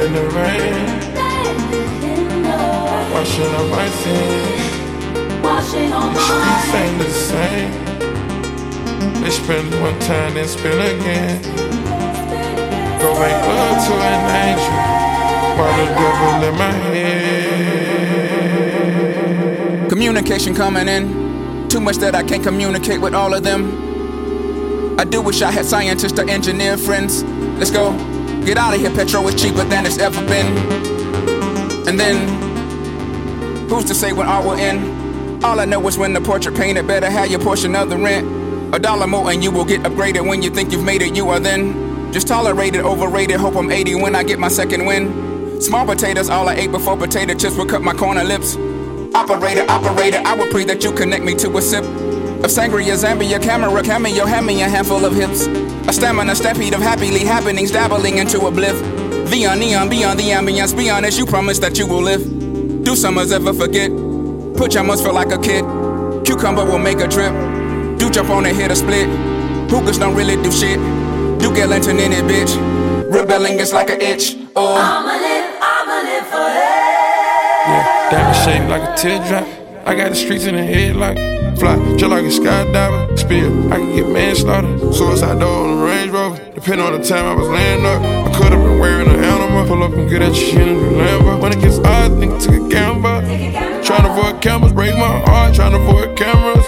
in the rain, washing up my sins. The streets ain't the same. They spend one time, then spend again. Go make love to an angel while the devil in my head. Communication coming in. Too much that I can't communicate with all of them. I do wish I had scientists or engineer friends. Let's go. Get out of here, petrol is cheaper than it's ever been. And then, who's to say when art will end? All I know is when the portrait painted, better have your portion of the rent. $1 more and you will get upgraded. When you think you've made it, you are then just tolerated, overrated. Hope I'm 80 when I get my second win. Small potatoes, all I ate before potato chips would cut my corner lips. Operator, I would pray that you connect me to a sip of sangria, Zambia, camera, cameo, hand me a handful of hips. A stamina, stampede of happily happenings, dabbling into a bliff. Neon, beyond the ambience, be honest, you promise that you will live. Do summers ever forget? Pajamas feel like a kid. Cucumber will make a drip. Do jump on and hit a split. Hookahs don't really do shit. Do get lantern in it, bitch. Rebelling is like an itch. Oh, I'ma live forever. Yeah, diamond shaped like a teardrop. I got the streets in the head like fly, just like a skydiver. Spill, I can get manslaughter. Suicide door on the Range Rover. Depending on the time I was laying up, I could have been wearing an animal. Pull up and get at your shit in the Lambo. When it gets odd, nigga took a gamble. Trying to avoid cameras, break my heart. Trying to avoid cameras.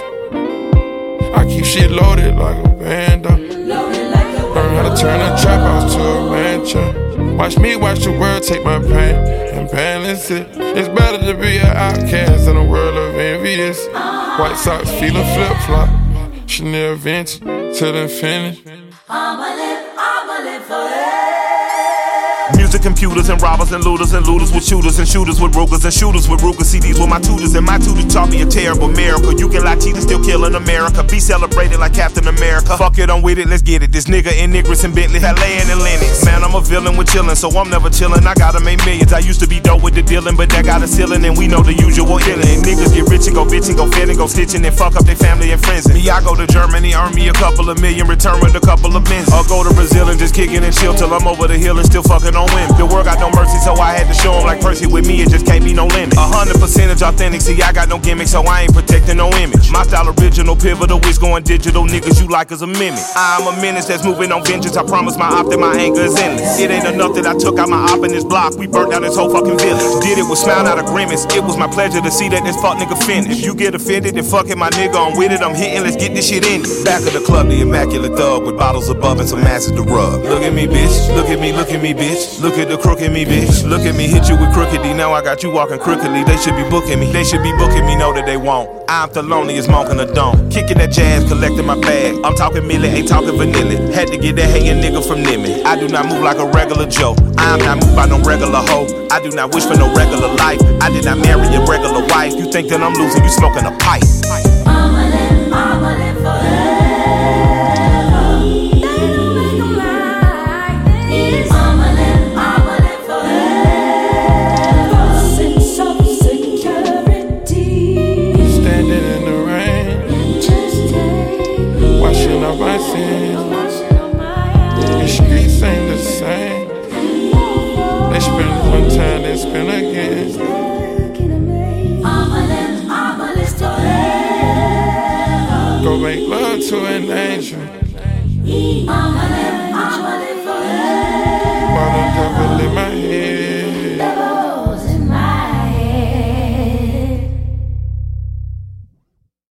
I keep shit loaded like a band. Learn how to turn a trap house to a mansion. Watch me watch the world take my pain and balance it. It's better to be an outcast in a world of envious. White socks feeling flip-flop. Chanel vintage till infinity. I'ma live forever. Music, computers, and robbers, and looters with shooters, and shooters with Rugers, and shooters with Ruger. CDs with my tutors, and my tutors taught me a terrible miracle. You can lie, cheaters, still killing America. Be celebrated like Captain America. Fuck it, I'm with it, let's get it. This nigga in Niggers and Bentley, Halayan and Lennox. Man, I'm a villain with chillin', so I'm never chillin'. I gotta make millions. I used to be dope with the dealing, but that got a ceiling, and we know the usual illin'. And niggas get rich and go bitchin', go fit and go stitchin', and fuck up their family and friends. Me, I go to Germany, earn me a couple of million, return with a couple of bins. Or go to Brazil and just kickin' and chill till I'm over the hill and still fucking on women. The world got no mercy, so I had to show him like Percy. With me, it just can't be no limit. 100% authentic, see, I got no gimmick, so I ain't protecting no image. My style original, pivotal, it's going digital. Niggas you like as a mimic. I'm a menace that's moving on vengeance. I promise my op that my anger is endless. It ain't enough that I took out my op in this block. We burnt down this whole fucking village. Did it with smile, not a grimace. It was my pleasure to see that this fuck nigga finished. If you get offended, then fuck it, my nigga, I'm with it. I'm hitting, let's get this shit in. Back of the club, the immaculate thug with bottles above and some asses to rub. Look at me, bitch. Look at me, bitch. Look at the crook in me, bitch. Look at me, hit you with crooked D. Now I got you walking crookedly. They should be booking me. They should be booking me, know that they won't. I'm the loneliest monk in the dome. Kicking that jazz, collecting my bag. I'm talking milli, ain't talking vanilla. Had to get that hating nigga from Nimmy. I do not move like a regular Joe. I'm not moved by no regular hoe. I do not wish for no regular life. I did not marry a regular wife. You think that I'm losing, you smoking a pipe. I'ma live forever. My sins. The streets ain't the same. They spend one time, they spend again. I'ma live forever. Go make love to an angel